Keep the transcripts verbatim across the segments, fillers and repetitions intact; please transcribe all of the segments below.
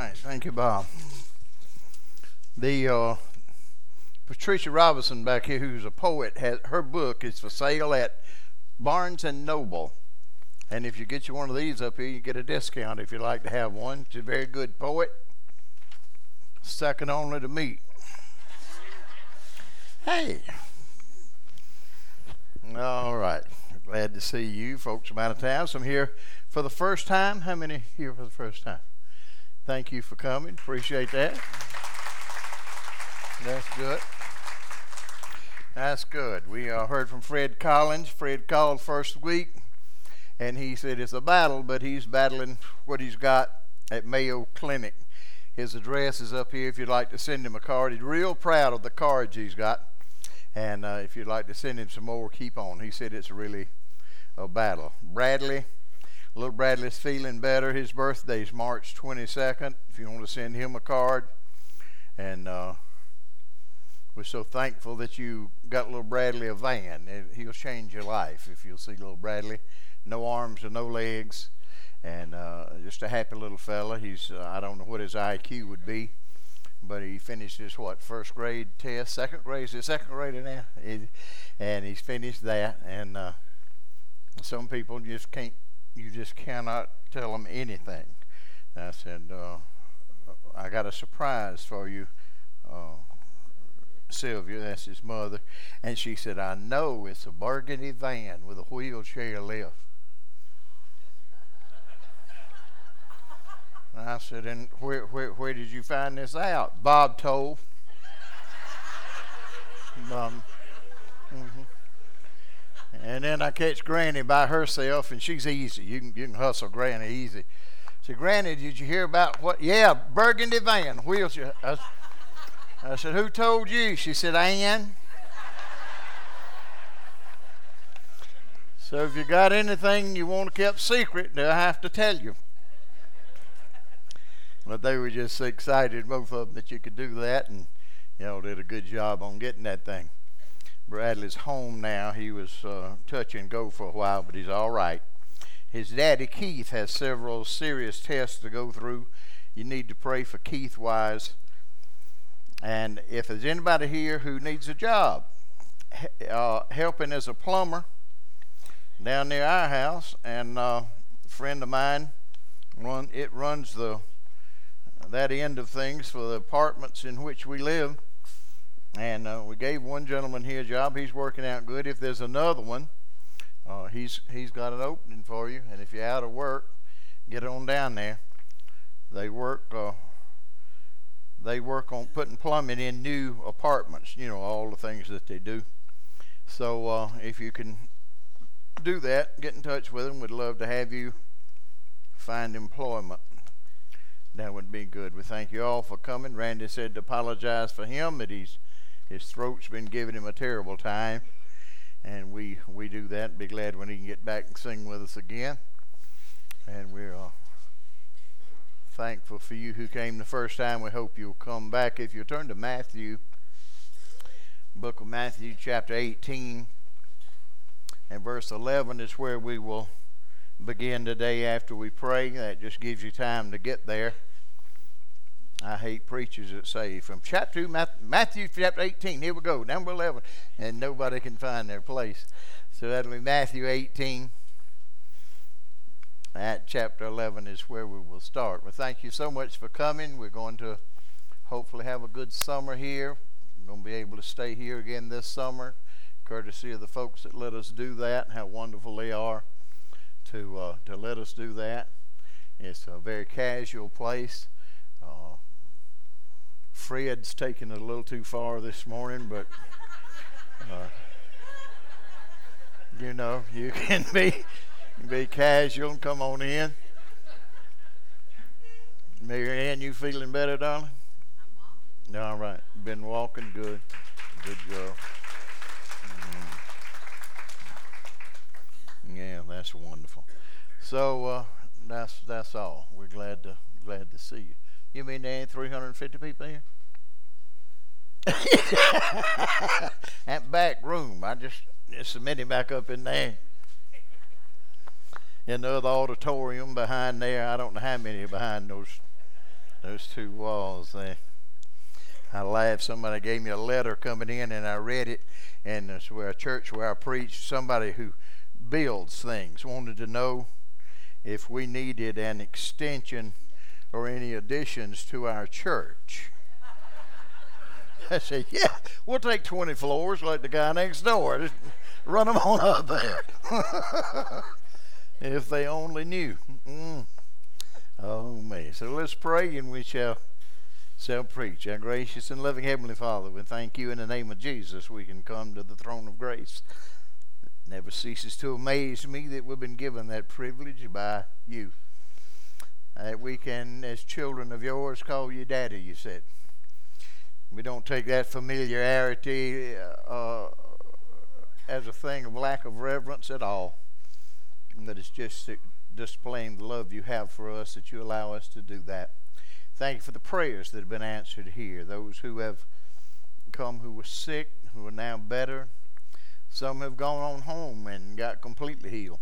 right. Thank you, Bob. The uh, Patricia Robinson back here, who's a poet, has her book is for sale at Barnes and Noble. And if you get you one of these up here, you get a discount if you'd like to have one. She's a very good poet, second only to me. Hey. All right. Glad to see you folks from out of town. Some here for the first time. How many here for the first time? Thank you for coming. Appreciate that. That's good. That's good. We uh, heard from Fred Collins. Fred called first week, and he said it's a battle, but he's battling what he's got at Mayo Clinic. His address is up here if you'd like to send him a card. He's real proud of the cards he's got. And uh, if you'd like to send him some more, keep on. He said it's really a battle. Bradley, little Bradley's feeling better. His birthday's March twenty-second. If you want to send him a card. And uh, we're so thankful that you got little Bradley a van. It, he'll change your life if you'll see little Bradley. No arms and no legs. And uh, just a happy little fella. He's, uh, I don't know what his I Q would be. But he finished his, what, first grade test, second grade, is he second grader now? He, and he's finished that. And uh, some people just can't, you just cannot tell them anything. And I said, uh, I got a surprise for you, uh, Sylvia, that's his mother. And she said, I know it's a burgundy van with a wheelchair lift. And I said, and where, where, where did you find this out? Bob told. um, mm-hmm. And then I catch Granny by herself, and she's easy. You can, you can hustle Granny easy. I said, Granny, did you hear about what? Yeah, burgundy van, wheelchair. I, I said, who told you? She said, Ann. So if you got anything you want kept secret, they'll have to tell you. But they were just excited, both of them, that you could do that, and you know, did a good job on getting that thing. Bradley's home now. He was uh, touch and go for a while, but he's all right. His daddy Keith has several serious tests to go through. You need to pray for Keith Wise. And if there's anybody here who needs a job, uh, helping as a plumber down near our house, and uh, a friend of mine, run, it runs the that end of things for the apartments in which we live. And uh, we gave one gentleman here a job. He's working out good. If there's another one, uh, he's he's got an opening for you. And if you're out of work, get on down there. They work uh, they work on putting plumbing in new apartments. You know, all the things that they do. So uh, if you can do that, get in touch with them. We'd love to have you find employment. That would be good. We thank you all for coming. Randy said to apologize for him, that he's his throat's been giving him a terrible time, and we we do that. Be glad when he can get back and sing with us again. And we're uh, thankful for you who came the first time. We hope you'll come back. If you turn to Matthew, book of Matthew, chapter eighteen, and verse eleven is where we will begin today after we pray. That just gives you time to get there. I hate preachers that say from chapter two, Matthew chapter eighteen, here we go, number eleven, and nobody can find their place. So that'll be Matthew eighteen. At chapter eleven is where we will start. Well, thank you so much for coming. We're going to hopefully have a good summer here. We're going to be able to stay here again this summer, courtesy of the folks that let us do that, and how wonderful they are to uh, to let us do that. It's a very casual place. Uh, Fred's taking it a little too far this morning, but uh, you know, you can be be casual and come on in. Mary Ann, you feeling better, darling? I'm walking. All right. Been walking. Good. Good girl. Mm. Yeah, that's wonderful. So uh, that's that's all. We're glad to glad to see you. You mean there ain't three hundred fifty people here? That back room, I just just submitted back up in there. In the other auditorium behind there, I don't know how many are behind those Those two walls. They, I laughed. Somebody gave me a letter coming in, and I read it. And it's where a church where I preached, somebody who builds things wanted to know if we needed an extension or any additions to our church. I said, yeah, we'll take twenty floors like the guy next door. Just run them on up there. If they only knew. Mm. Oh, man. So let's pray and we shall, shall preach. Our gracious and loving Heavenly Father, we thank you in the name of Jesus. We can come to the throne of grace. It never ceases to amaze me that we've been given that privilege by you. That we can, as children of yours, call you Daddy, you said. We don't take that familiarity uh, as a thing of lack of reverence at all. That it's just displaying the love you have for us that you allow us to do that. Thank you for the prayers that have been answered here. Those who have come who were sick, who are now better. Some have gone on home and got completely healed.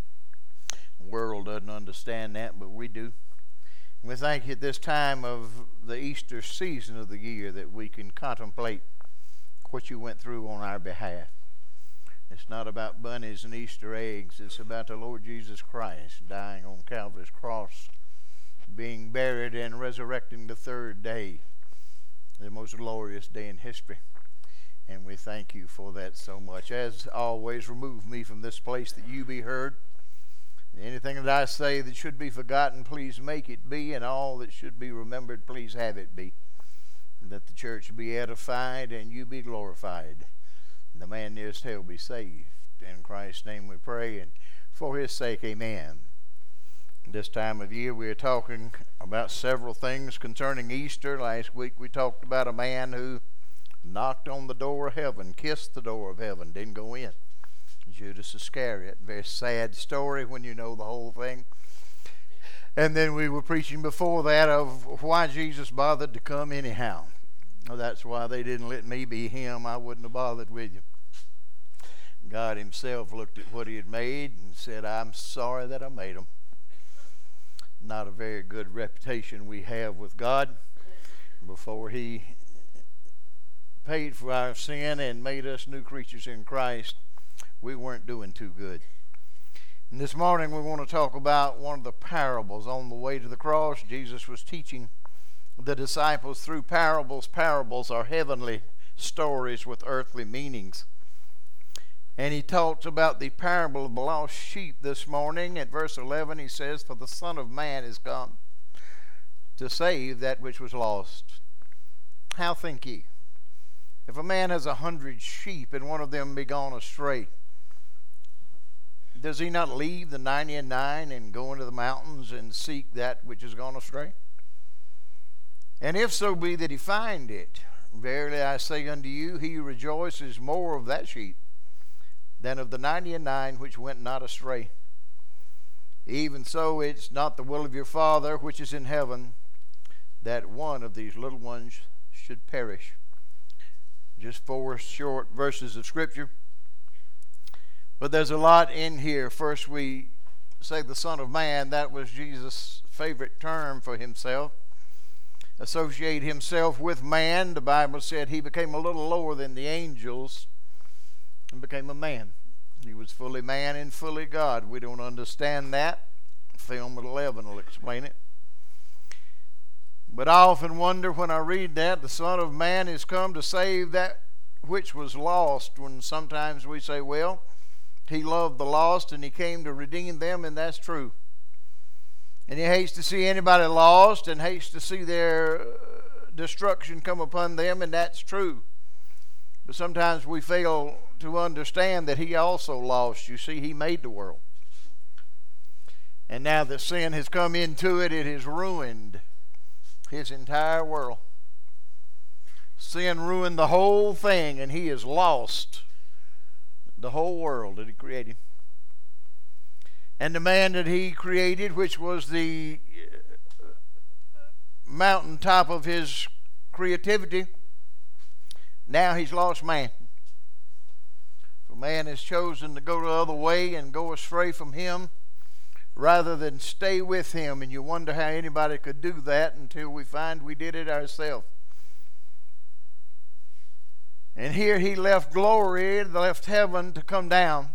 The world doesn't understand that, but we do. We thank you at this time of the Easter season of the year that we can contemplate what you went through on our behalf. It's not about bunnies and Easter eggs. It's about the Lord Jesus Christ dying on Calvary's cross, being buried and resurrecting the third day, the most glorious day in history. And we thank you for that so much. As always, remove me from this place that you be heard. Anything that I say that should be forgotten, please make it be, and all that should be remembered, please have it be. And that the church be edified and you be glorified. And the man nearest hell be saved. In Christ's name we pray, and for his sake, amen. This time of year we are talking about several things concerning Easter. Last week we talked about a man who knocked on the door of heaven, kissed the door of heaven, didn't go in. Judas Iscariot. Very sad story when you know the whole thing. And then we were preaching before that of why Jesus bothered to come anyhow. Well, that's why they didn't let me be him. I wouldn't have bothered with you. God himself looked at what he had made and said, I'm sorry that I made him. Not a very good reputation we have with God. Before he paid for our sin and made us new creatures in Christ, we weren't doing too good. And this morning we want to talk about one of the parables. On the way to the cross, Jesus was teaching the disciples through parables. Parables are heavenly stories with earthly meanings. And he talks about the parable of the lost sheep this morning. At verse eleven he says, for the Son of Man is come to save that which was lost. How think ye? If a man has a hundred sheep and one of them be gone astray, does he not leave the ninety and nine and go into the mountains and seek that which is gone astray? And if so be that he find it, verily I say unto you, he rejoices more of that sheep than of the ninety and nine which went not astray. Even so, it's not the will of your Father which is in heaven that one of these little ones should perish. Just four short verses of Scripture. But there's a lot in here. First we say the Son of Man. That was Jesus' favorite term for himself. Associate himself with man. The Bible said he became a little lower than the angels and became a man. He was fully man and fully God. We don't understand that. Film at eleven will explain it. But I often wonder when I read that the Son of Man is come to save that which was lost, when sometimes we say, well, he loved the lost and he came to redeem them, and that's true. And he hates to see anybody lost and hates to see their destruction come upon them, and that's true. But sometimes we fail to understand that he also lost. You see, he made the world. And now that sin has come into it, it has ruined his entire world. Sin ruined the whole thing, and he has lost the whole world that he created. And the man that he created, which was the mountaintop of his creativity, now he's lost man. For man has chosen to go the other way and go astray from him, rather than stay with him. And you wonder how anybody could do that until we find we did it ourselves. And here he left glory, left heaven to come down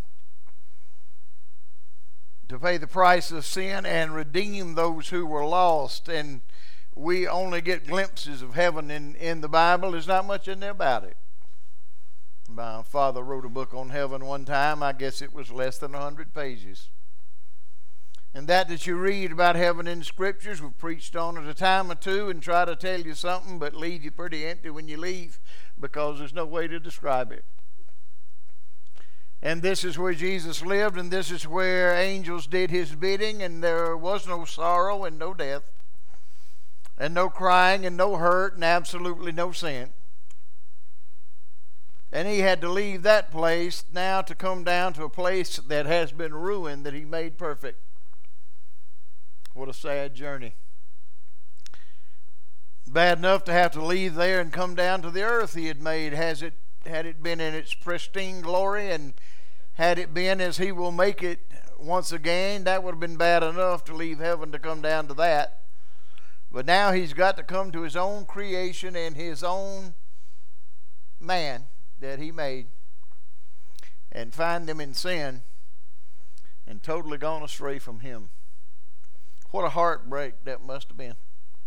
to pay the price of sin and redeem those who were lost. And we only get glimpses of heaven in, in the Bible. There's not much in there about it. My father wrote a book on heaven one time. I guess it was less than one hundred pages. And that that you read about heaven in the Scriptures, we've preached on it a time or two and try to tell you something, but leave you pretty empty when you leave, because there's no way to describe it. And this is where Jesus lived, and this is where angels did his bidding, and there was no sorrow and no death, and no crying and no hurt, and absolutely no sin. And he had to leave that place now to come down to a place that has been ruined, that he made perfect. What a sad journey. Bad enough to have to leave there and come down to the earth he had made. Has it, had it been in its pristine glory, and had it been as he will make it once again, that would have been bad enough to leave heaven to come down to that. But now he's got to come to his own creation and his own man that he made, and find them in sin and totally gone astray from him. What a heartbreak that must have been.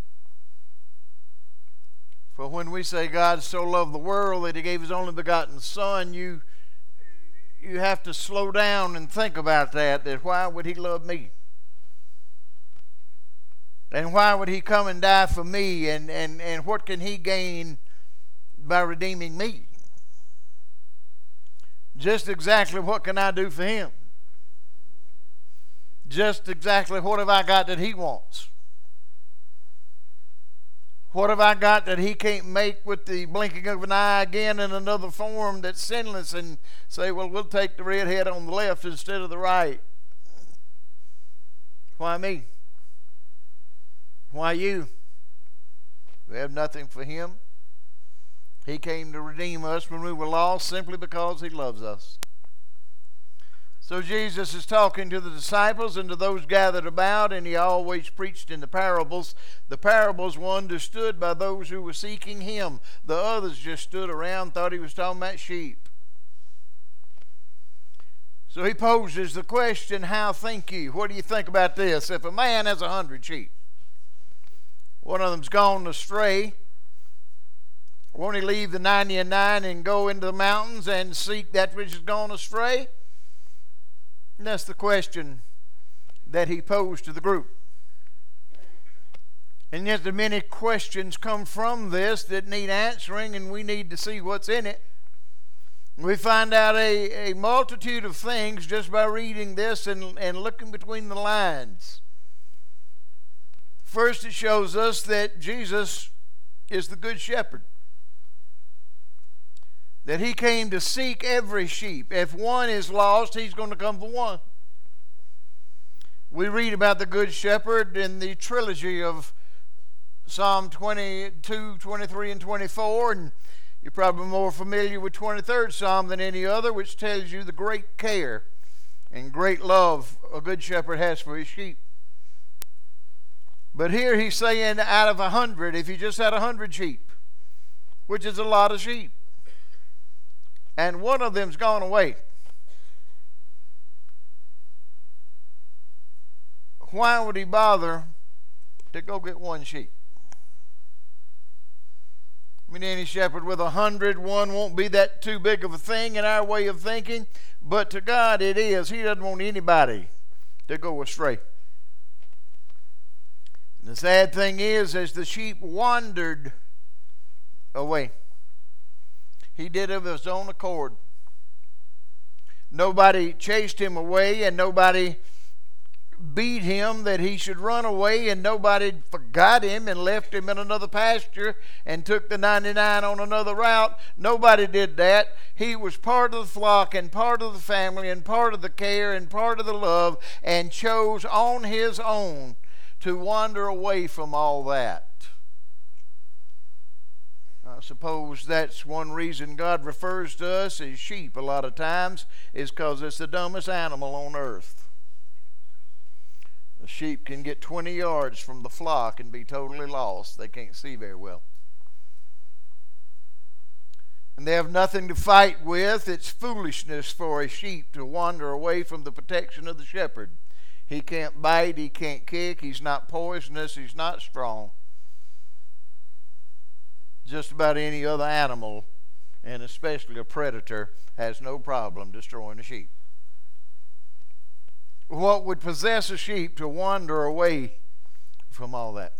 For when we say God so loved the world that he gave his only begotten Son, you you have to slow down and think about that, that why would he love me? And why would he come and die for me? And, and, and what can he gain by redeeming me? Just exactly what can I do for him? Just exactly what have I got that he wants? What have I got that he can't make with the blinking of an eye again in another form that's sinless, and say, well, we'll take the redhead on the left instead of the right? Why me? Why you? We have nothing for him. He came to redeem us when we were lost simply because he loves us. So Jesus is talking to the disciples and to those gathered about, and he always preached in the parables. The parables were understood by those who were seeking him. The others just stood around, thought he was talking about sheep. So he poses the question, how think you? What do you think about this? If a man has a hundred sheep, one of them's gone astray, won't he leave the ninety and nine and go into the mountains and seek that which has gone astray? And that's the question that he posed to the group. And yet the many questions come from this that need answering, and we need to see what's in it. We find out a, a multitude of things just by reading this and, and looking between the lines. First, it shows us that Jesus is the good shepherd, that he came to seek every sheep. If one is lost, he's going to come for one. We read about the good shepherd in the trilogy of Psalm twenty-two, twenty-three, and twenty-four, and you're probably more familiar with twenty-third Psalm than any other, which tells you the great care and great love a good shepherd has for his sheep. But here he's saying out of a hundred, if you just had a hundred sheep, which is a lot of sheep, and one of them's gone away, why would he bother to go get one sheep? I mean, any shepherd with a hundred, one won't be that too big of a thing in our way of thinking, but to God it is. He doesn't want anybody to go astray. And the sad thing is, as the sheep wandered away, he did it of his own accord. Nobody chased him away, and nobody beat him that he should run away, and nobody forgot him and left him in another pasture and took the ninety-nine on another route. Nobody did that. He was part of the flock and part of the family and part of the care and part of the love, and chose on his own to wander away from all that. I suppose that's one reason God refers to us as sheep a lot of times, is because it's the dumbest animal on earth. The sheep can get twenty yards from the flock and be totally lost. They can't see very well. And they have nothing to fight with. It's foolishness for a sheep to wander away from the protection of the shepherd. He can't bite, he can't kick, he's not poisonous, he's not strong. Just about any other animal, and especially a predator, has no problem destroying a sheep. What would possess a sheep to wander away from all that?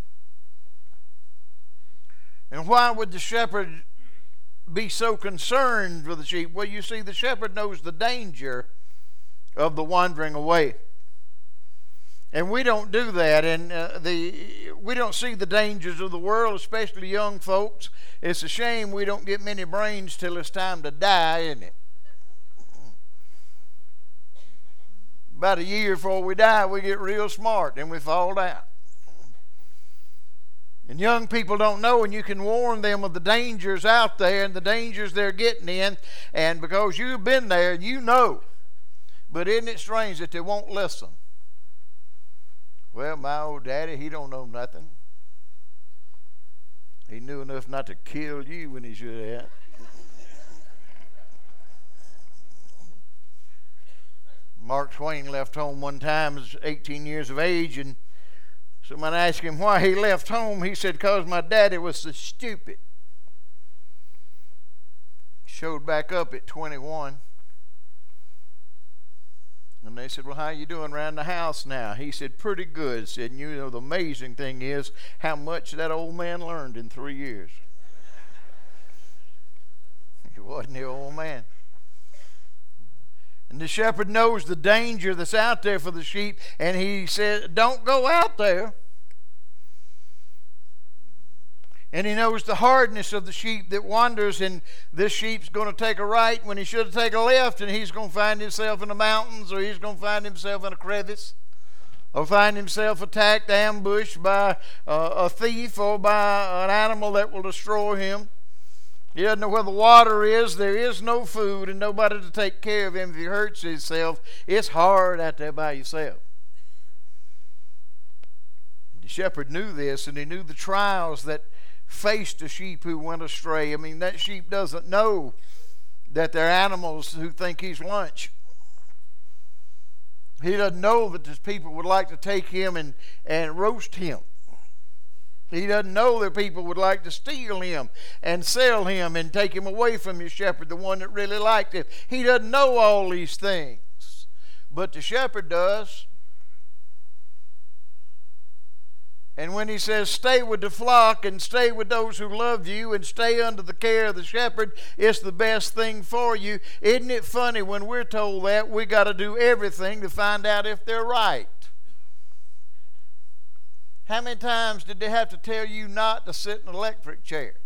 And why would the shepherd be so concerned for the sheep? Well, you see, the shepherd knows the danger of the wandering away. And we don't do that. And uh, the we don't see the dangers of the world, especially young folks. It's a shame we don't get many brains till it's time to die, isn't it? About a year before we die, we get real smart, and we fall down. And young people don't know, and you can warn them of the dangers out there and the dangers they're getting in, and because you've been there, you know. But isn't it strange that they won't listen? Well, my old daddy, he don't know nothing. He knew enough not to kill you when he should have. Mark Twain left home one time, was eighteen years of age, and someone asked him why he left home. He said, because my daddy was so stupid. Showed back up at twenty-one. And they said, well, how you doing around the house now? He said, pretty good. Said, and you know, the amazing thing is how much that old man learned in three years. He wasn't the old man. And the shepherd knows the danger that's out there for the sheep, and he said, don't go out there. And he knows the hardness of the sheep that wanders, and this sheep's going to take a right when he should have taken a left, and he's going to find himself in the mountains, or he's going to find himself in a crevice, or find himself attacked, ambushed by uh, a thief or by an animal that will destroy him. He doesn't know where the water is. There is no food and nobody to take care of him if he hurts himself. It's hard out there by yourself. The shepherd knew this, and he knew the trials that faced a sheep who went astray. I mean, that sheep doesn't know that they're animals who think he's lunch. He doesn't know that these people would like to take him and, and roast him. He doesn't know that people would like to steal him and sell him and take him away from his shepherd, the one that really liked him. He doesn't know all these things, but the shepherd does. And when he says stay with the flock and stay with those who love you and stay under the care of the shepherd, it's the best thing for you. Isn't it funny when we're told that we got to do everything to find out if they're right? How many times did they have to tell you not to sit in an electric chair?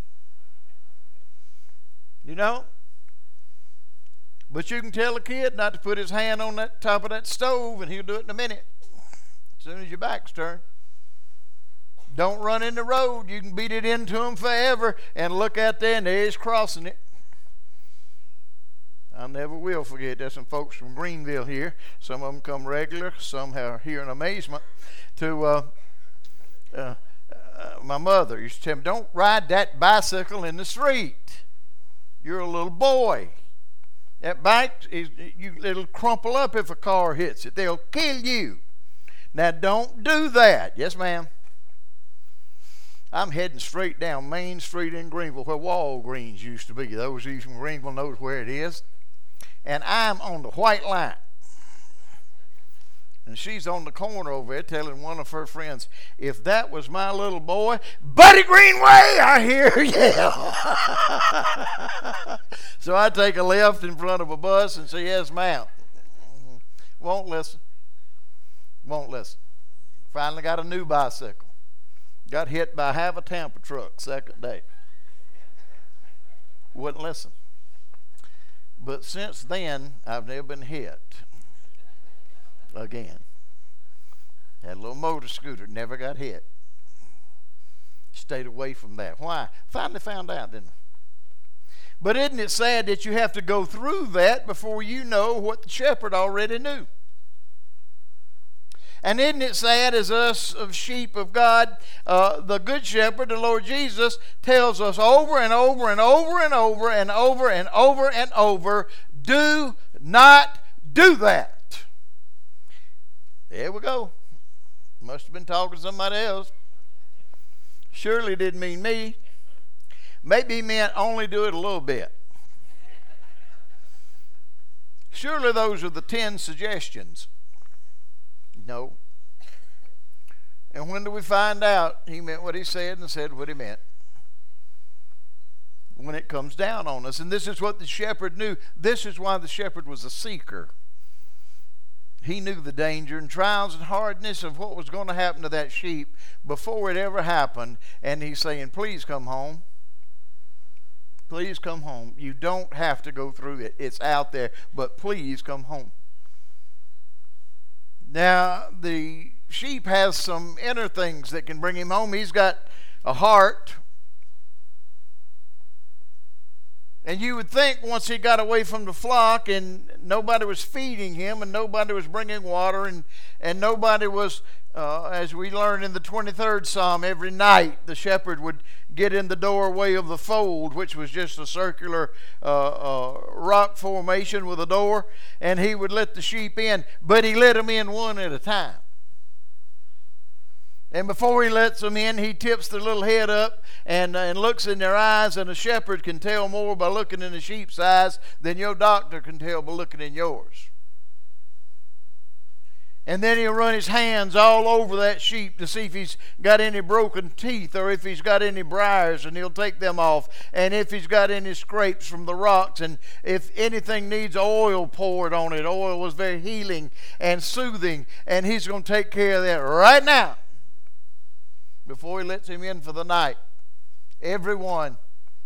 You know? But you can tell a kid not to put his hand on that top of that stove, and he'll do it in a minute, as soon as your back's turned. Don't run in the road. You can beat it into him forever, and look out there, and there he's crossing it. I never will forget. There's some folks from Greenville here. Some of them come regular. Some are here in amazement. To uh, uh, uh, my mother used to tell me, don't ride that bicycle in the street. You're a little boy. That bike, is, you, it'll crumple up if a car hits it. They'll kill you. Now, don't do that. Yes, ma'am. I'm heading straight down Main Street in Greenville, where Walgreens used to be. Those of you from Greenville knows where it is. And I'm on the white line. And she's on the corner over there telling one of her friends, if that was my little boy, Buddy Greenway, I hear yell. So I take a left in front of a bus and say, yes, ma'am. Won't listen. Won't listen. Finally got a new bicycle. Got hit by half a Tampa truck second day. Wouldn't listen. But since then, I've never been hit again. Had a little motor scooter, never got hit. Stayed away from that. Why? Finally found out, didn't I? But isn't it sad that you have to go through that before you know what the shepherd already knew? And isn't it sad, as us of sheep of God, uh, the Good Shepherd, the Lord Jesus, tells us over and over and over and over and over and over and over, do not do that. There we go. Must have been talking to somebody else. Surely didn't mean me. Maybe he meant only do it a little bit. Surely those are the ten suggestions. No. And when do we find out he meant what he said and said what he meant? When it comes down on us. And this is what the shepherd knew. This is why the shepherd was a seeker. He knew the danger and trials and hardness of what was going to happen to that sheep before it ever happened. And he's saying, please come home. Please come home. You don't have to go through it. It's out there. But please come home. Now, the sheep has some inner things that can bring him home. He's got a heart. And you would think once he got away from the flock and nobody was feeding him and nobody was bringing water and, and nobody was, uh, as we learn in the twenty-third Psalm, every night the shepherd would get in the doorway of the fold, which was just a circular uh, uh, rock formation with a door, and he would let the sheep in, but he let them in one at a time. And before he lets them in, he tips their little head up and, uh, and looks in their eyes, and a shepherd can tell more by looking in a sheep's eyes than your doctor can tell by looking in yours. And then he'll run his hands all over that sheep to see if he's got any broken teeth or if he's got any briars, and he'll take them off. And if he's got any scrapes from the rocks, and if anything needs oil poured on it. Oil was very healing and soothing, and he's going to take care of that right now before he lets him in for the night. Everyone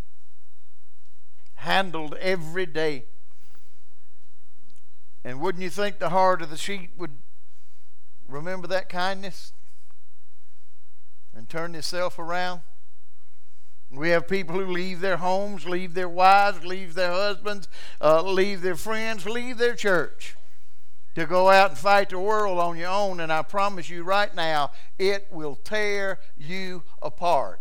handled every day. And wouldn't you think the heart of the sheep would remember that kindness and turn itself around? We have people who leave their homes, leave their wives, leave their husbands, uh, leave their friends, leave their church to go out and fight the world on your own. And I promise you right now, it will tear you apart,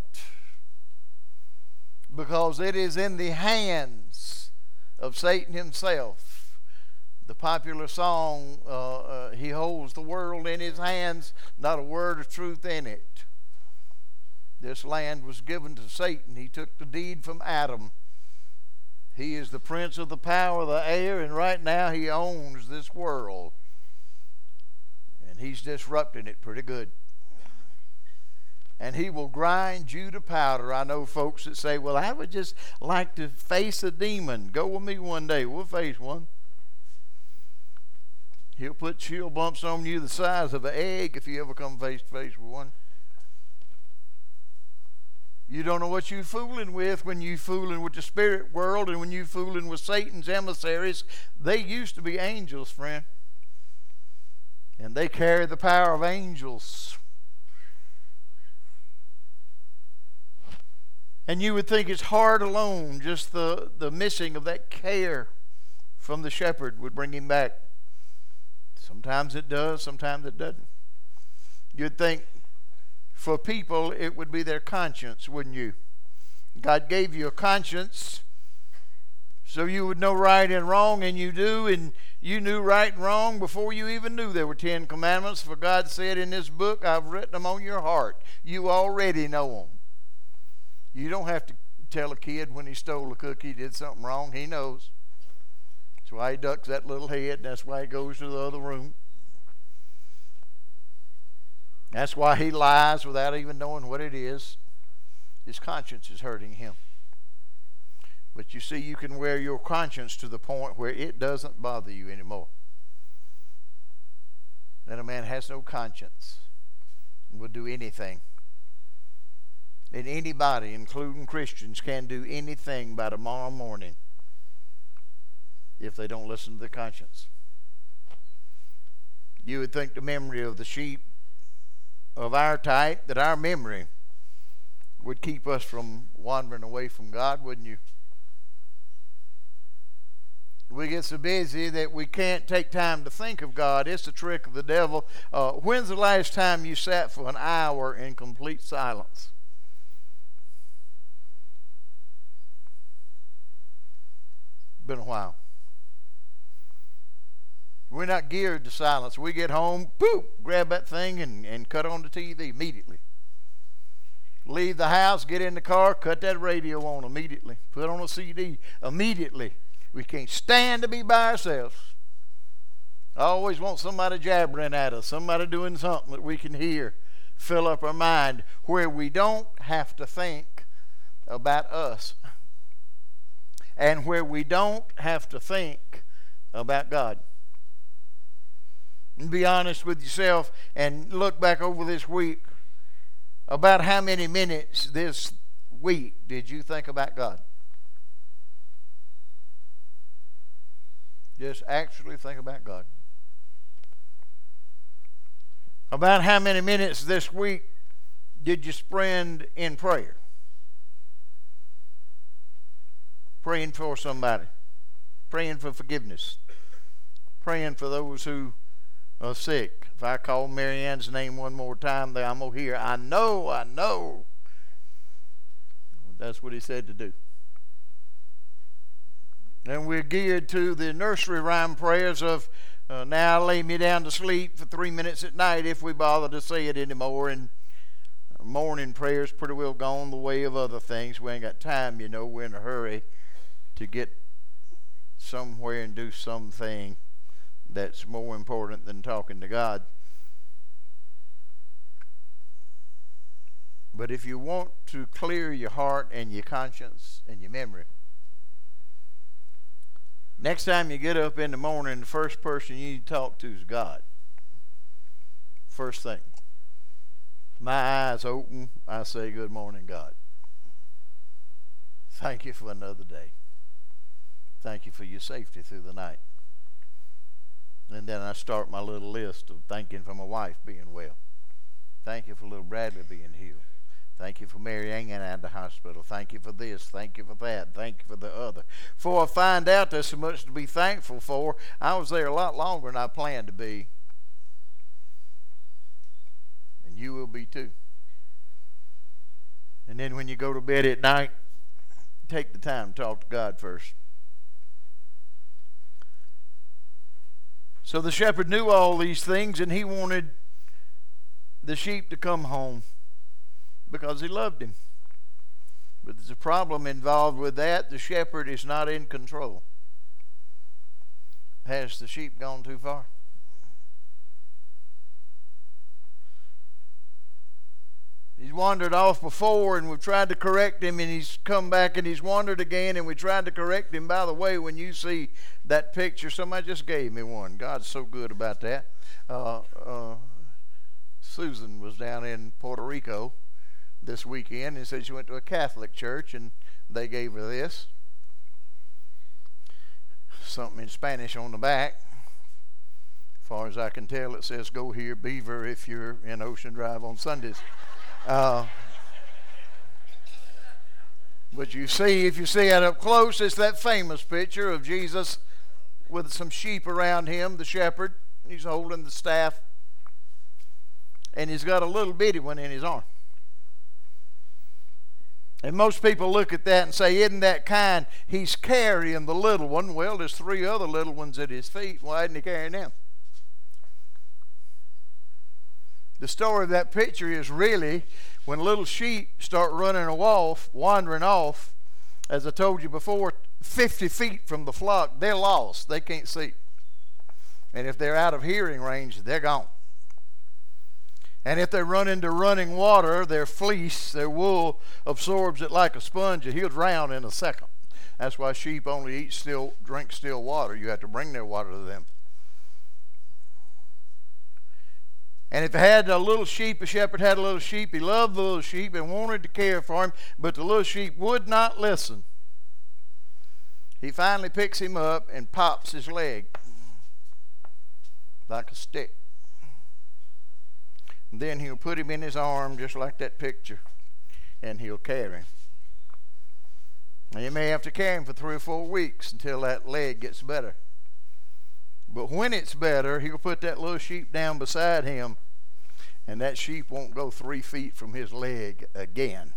because it is in the hands of Satan himself. The popular song, uh, uh, he holds the world in his hands, not a word of truth in it. This land was given to Satan. He took the deed from Adam. He is the prince of the power of the air, and right now he owns this world. And he's disrupting it pretty good. And he will grind you to powder. I know folks that say, well, I would just like to face a demon. Go with me one day. We'll face one. He'll put chill bumps on you the size of an egg if you ever come face to face with one. You don't know what you're fooling with when you're fooling with the spirit world and when you're fooling with Satan's emissaries. They used to be angels, friend. And they carry the power of angels. And you would think his heart alone, just the, the missing of that care from the shepherd, would bring him back. Sometimes it does, sometimes it doesn't. You'd think for people it would be their conscience, wouldn't you? God gave you a conscience so you would know right and wrong, and you do, and you knew right and wrong before you even knew there were Ten Commandments. For God said in this book, I've written them on your heart. You already know them. You don't have to tell a kid when he stole a cookie, he did something wrong. He knows. That's why he ducks that little head. That's why he goes to the other room. That's why he lies without even knowing what it is. His conscience is hurting him. But you see, you can wear your conscience to the point where it doesn't bother you anymore. That a man has no conscience and will do anything. And anybody, including Christians, can do anything by tomorrow morning if they don't listen to their conscience. You would think the memory of the sheep of our type, that our memory would keep us from wandering away from God, wouldn't you? We get so busy that we can't take time to think of God. It's a trick of the devil. Uh, when's the last time you sat for an hour in complete silence? Been a while. We're not geared to silence. We get home, boop, grab that thing and, and cut on the T V immediately. Leave the house, get in the car, cut that radio on immediately. Put on a C D immediately. We can't stand to be by ourselves. I always want somebody jabbering at us, somebody doing something that we can hear, fill up our mind, where we don't have to think about us, and where we don't have to think about God. And be honest with yourself and look back over this week. About how many minutes this week did you think about God? Just actually think about God. About how many minutes this week did you spend in prayer? Praying for somebody. Praying for forgiveness. Praying for those who are sick. If I call Mary Ann's name one more time, then I'm going to hear, I know, I know. That's what he said to do. And we're geared to the nursery rhyme prayers of, uh, now lay me down to sleep for three minutes at night, if we bother to say it anymore. And morning prayers pretty well gone the way of other things. We ain't got time, you know. We're in a hurry to get somewhere and do something that's more important than talking to God. But if you want to clear your heart and your conscience and your memory, next time you get up in the morning, the first person you need to talk to is God. First thing. My eyes open, I say, good morning, God. Thank you for another day. Thank you for your safety through the night. And then I start my little list of thanking for my wife being well. Thank you for little Bradley being healed. Thank you for Mary Ann out of the hospital. Thank you for this. Thank you for that. Thank you for the other. Before I find out there's so much to be thankful for, I was there a lot longer than I planned to be. And you will be too. And then when you go to bed at night, take the time to talk to God first. So the shepherd knew all these things, and he wanted the sheep to come home because he loved him. But there's a problem involved with that. The shepherd is not in control. Has the sheep gone too far? He's wandered off before, and we've tried to correct him, and he's come back and he's wandered again, and we tried to correct him. By the way, when you see that picture, somebody just gave me one. God's so good about that. Uh, uh, Susan was down in Puerto Rico this weekend and said she went to a Catholic church, and they gave her this. Something in Spanish on the back. As far as I can tell, it says, "Go here, Beaver, if you're in Ocean Drive on Sundays." Uh, but you see, if you see it up close, it's that famous picture of Jesus with some sheep around him, the shepherd. He's holding the staff, and he's got a little bitty one in his arm. And most people look at that and say, isn't that kind? He's carrying the little one. Well, there's three other little ones at his feet. Why isn't he carrying them? The story of that picture is really when little sheep start running off, wandering off, as I told you before, fifty feet from the flock, they're lost. They can't see. And if they're out of hearing range, they're gone. And if they run into running water, their fleece, their wool, absorbs it like a sponge, and he'll drown in a second. That's why sheep only eat still, drink still water. You have to bring their water to them. And if it had a little sheep, a shepherd had a little sheep, he loved the little sheep and wanted to care for him, but the little sheep would not listen. He finally picks him up and pops his leg like a stick. And then he'll put him in his arm just like that picture, and he'll carry him. And you may have to carry him for three or four weeks until that leg gets better. But when it's better, he'll put that little sheep down beside him, and that sheep won't go three feet from his leg again.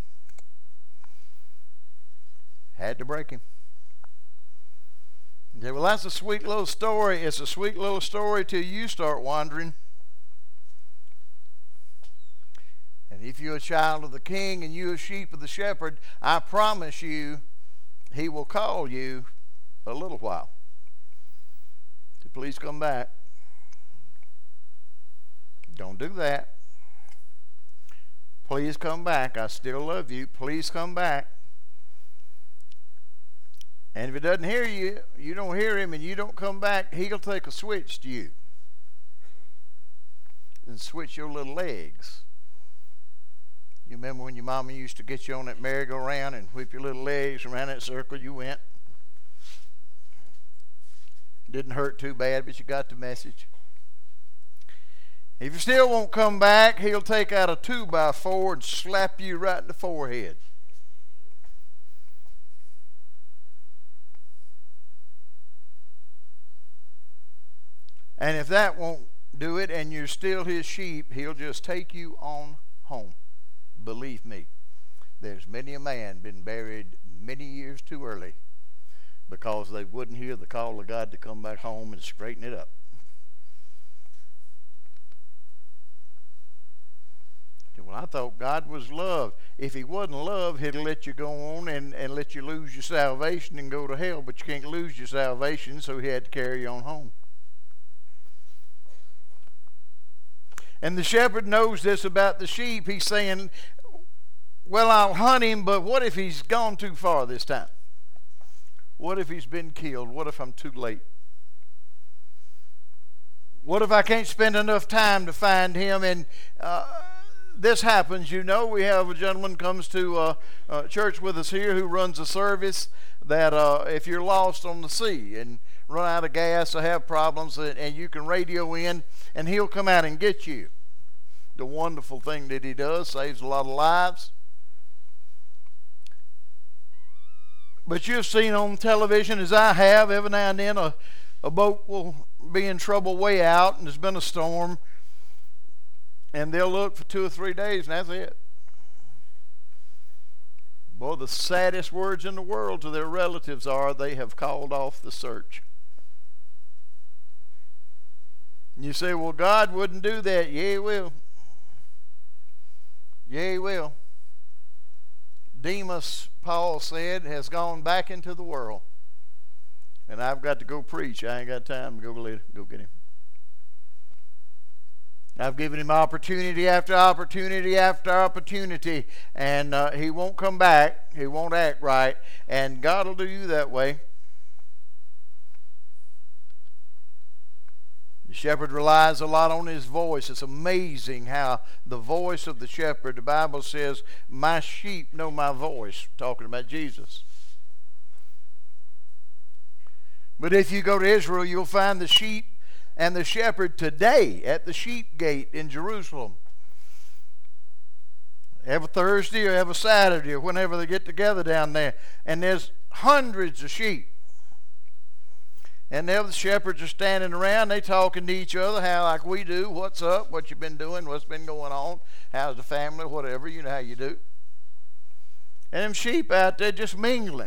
Had to break him. You say, well, that's a sweet little story. It's a sweet little story till you start wandering. And if you're a child of the King and you're a sheep of the shepherd, I promise you, he will call you a little while to please come back. Don't do that. Please come back. I still love you. Please come back. And if he doesn't hear you, you don't hear him, and you don't come back, he'll take a switch to you and switch your little legs. You remember when your mama used to get you on that merry-go-round and whip your little legs around that circle you went? Didn't hurt too bad, but you got the message. If you still won't come back, he'll take out a two by four and slap you right in the forehead. And if that won't do it and you're still his sheep, he'll just take you on home. Believe me, there's many a man been buried many years too early because they wouldn't hear the call of God to come back home and straighten it up. Well, I thought God was love. If he wasn't love, he'd let you go on and, and let you lose your salvation and go to hell, but you can't lose your salvation, so he had to carry you on home. And the shepherd knows this about the sheep. He's saying, well, I'll hunt him, but what if he's gone too far this time? What if he's been killed? What if I'm too late? What if I can't spend enough time to find him? And uh, this happens, you know. We have a gentleman comes to uh, uh, church with us here who runs a service that uh, if you're lost on the sea and run out of gas or have problems, and, and you can radio in, and he'll come out and get you. The wonderful thing that he does, saves a lot of lives. But you've seen on television, as I have, every now and then a, a boat will be in trouble way out, and there's been a storm, and they'll look for two or three days, and that's it. Boy, the saddest words in the world to their relatives are, they have called off the search. And you say, well, God wouldn't do that. Yeah, he will. Yeah, he will. Demas, Paul said, has gone back into the world. And I've got to go preach. I ain't got time to go, let, go get him. I've given him opportunity after opportunity after opportunity, and uh, he won't come back. He won't act right, and God will do you that way. The shepherd relies a lot on his voice. It's amazing how the voice of the shepherd, the Bible says, my sheep know my voice, talking about Jesus. But if you go to Israel, you'll find the sheep and the shepherd today at the sheep gate in Jerusalem. Every Thursday or every Saturday or whenever they get together down there. And there's hundreds of sheep. And there the shepherds are standing around, they talking to each other, how like we do, what's up, what you been doing, what's been going on, how's the family, whatever, you know how you do. And them sheep out there just mingling.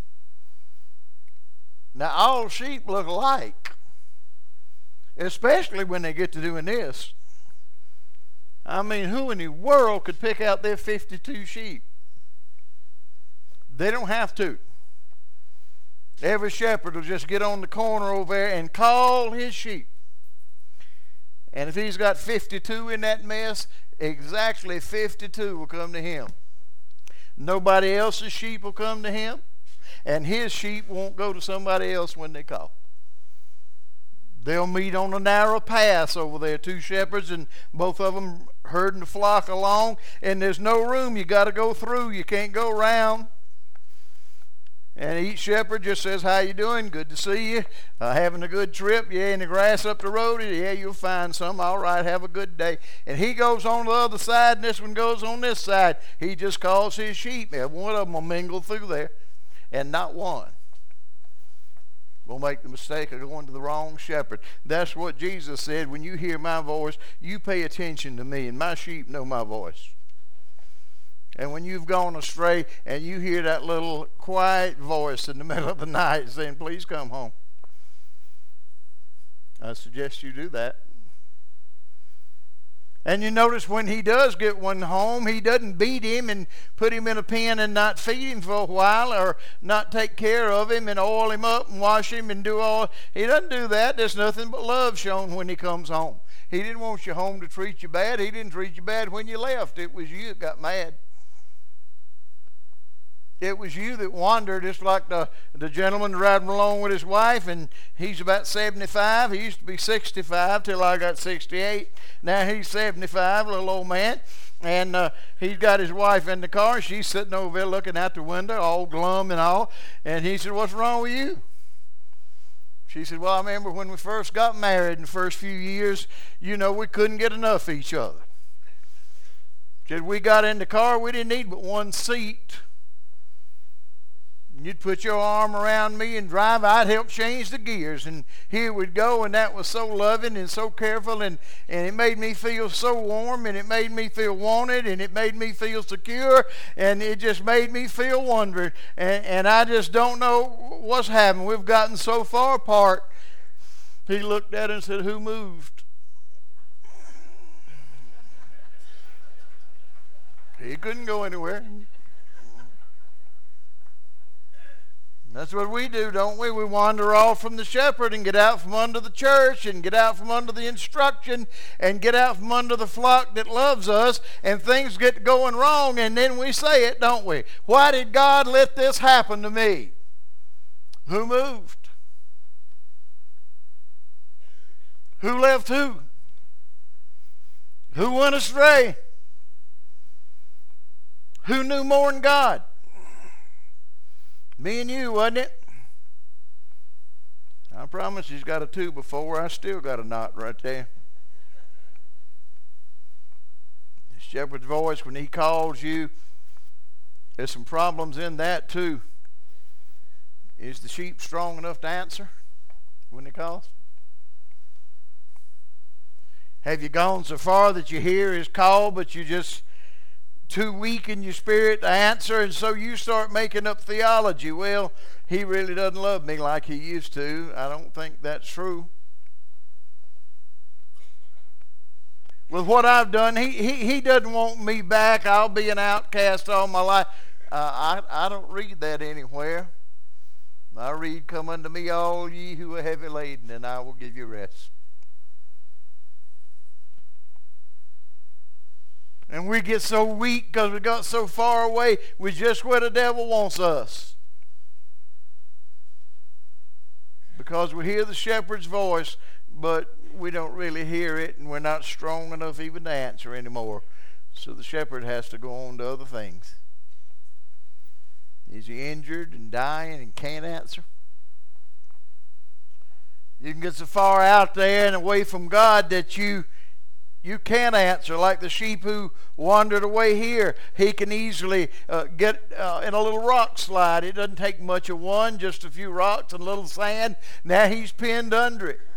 Now all sheep look alike. Especially when they get to doing this. I mean, who in the world could pick out their fifty-two sheep? They don't have to. Every shepherd will just get on the corner over there and call his sheep. And if he's got fifty-two in that mess, exactly fifty-two will come to him. Nobody else's sheep will come to him, and his sheep won't go to somebody else when they call. They'll meet on a narrow path over there, two shepherds, and both of them herding the flock along, and there's no room. You got to go through. You can't go around. And each shepherd just says, how you doing? Good to see you. Uh, having a good trip? Yeah, in the grass up the road? Yeah, you'll find some. All right, have a good day. And he goes on the other side, and this one goes on this side. He just calls his sheep. And one of them will mingle through there. and not one will make the mistake of going to the wrong shepherd. That's what Jesus said. When you hear my voice, you pay attention to me, and my sheep know my voice. And when you've gone astray and you hear that little quiet voice in the middle of the night saying, please come home, I suggest you do that. And you notice when he does get one home, he doesn't beat him and put him in a pen and not feed him for a while, or not take care of him and oil him up and wash him and do all. He doesn't do that. There's nothing but love shown when he comes home. He didn't want you home to treat you bad. He didn't treat you bad when you left. It was you that got mad. It was you that wandered, just like the, the gentleman riding along with his wife, and he's about seventy-five. He used to be sixty-five till I got sixty-eight. Now he's seventy-five, little old man, and uh, he's got his wife in the car. She's sitting over there looking out the window, all glum and all, and he said, what's wrong with you? She said, well, I remember when we first got married in the first few years, you know, we couldn't get enough of each other. She said, we got in the car, we didn't need but one seat. You'd put your arm around me and drive. I'd help change the gears, and here we'd go, and that was so loving and so careful, and, and it made me feel so warm, and it made me feel wanted, and it made me feel secure, and it just made me feel wondered. And, and I just don't know what's happened. We've gotten so far apart. He looked at her and said, who moved? He couldn't go anywhere. That's what we do, don't we? We wander off from the shepherd and get out from under the church and get out from under the instruction and get out from under the flock that loves us, and things get going wrong, and then we say it, don't we? Why did God let this happen to me? Who moved? Who left who? Who went astray? Who knew more than God? Me and you, wasn't it? I promise he's got a two before. I still got a knot right there. The shepherd's voice, when he calls you, there's some problems in that too. Is the sheep strong enough to answer when he calls? Have you gone so far that you hear his call, but you just too weak in your spirit to answer, and so you start making up theology? Well, he really doesn't love me like he used to. I don't think that's true. With what I've done, he, he, he doesn't want me back. I'll be an outcast all my life. Uh, I, I don't read that anywhere. I read, come unto me all ye who are heavy laden, and I will give you rest. And we get so weak because we got so far away with just where the devil wants us. Because we hear the shepherd's voice, but we don't really hear it, and we're not strong enough even to answer anymore. So the shepherd has to go on to other things. Is he injured and dying and can't answer? You can get so far out there and away from God that you You can't answer. Like the sheep who wandered away here, he can easily uh, get uh, in a little rock slide. It doesn't take much of one, just a few rocks and a little sand. Now he's pinned under it.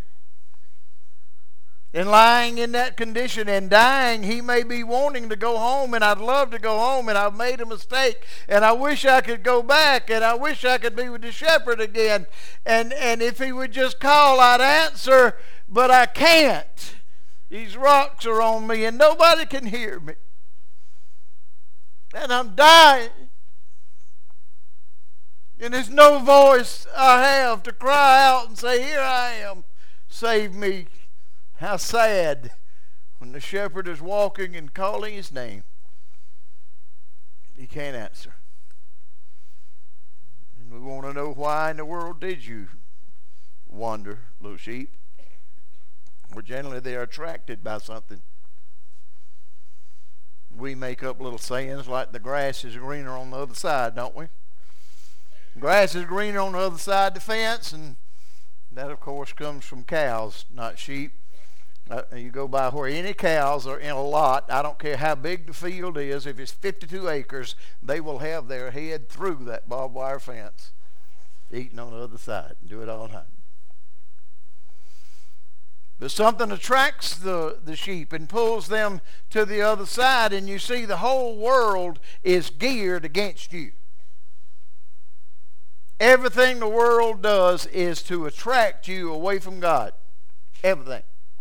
And lying in that condition and dying, he may be wanting to go home, and I'd love to go home, and I've made a mistake, and I wish I could go back, and I wish I could be with the shepherd again. And, and if he would just call, I'd answer, but I can't. These rocks are on me, and nobody can hear me. And I'm dying. And there's no voice I have to cry out and say, here I am, save me. How sad when the shepherd is walking and calling his name. He can't answer. And we want to know, why in the world did you wander, little sheep? Well, generally they are attracted by something. We make up little sayings like the grass is greener on the other side, don't we? The grass is greener on the other side of the fence, and that of course comes from cows, not sheep. Uh, you go by where any cows are in a lot, I don't care how big the field is, if it's fifty-two acres, they will have their head through that barbed wire fence, eating on the other side, and do it all the time. But something attracts the, the sheep and pulls them to the other side, and you see the whole world is geared against you. Everything the world does is to attract you away from God. Everything.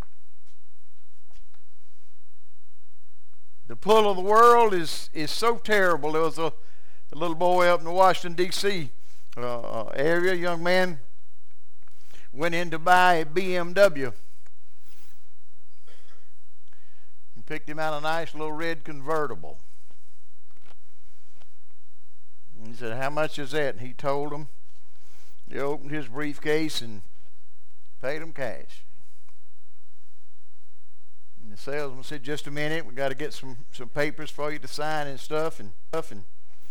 The pull of the world is, is so terrible. There was a, a little boy up in the Washington, D C uh, area, a young man, went in to buy a B M W. And picked him out a nice little red convertible. And he said, "How much is that?" And he told him. He opened his briefcase and paid him cash. The salesman said, "Just a minute, we got to get some, some papers for you to sign and stuff." And stuff and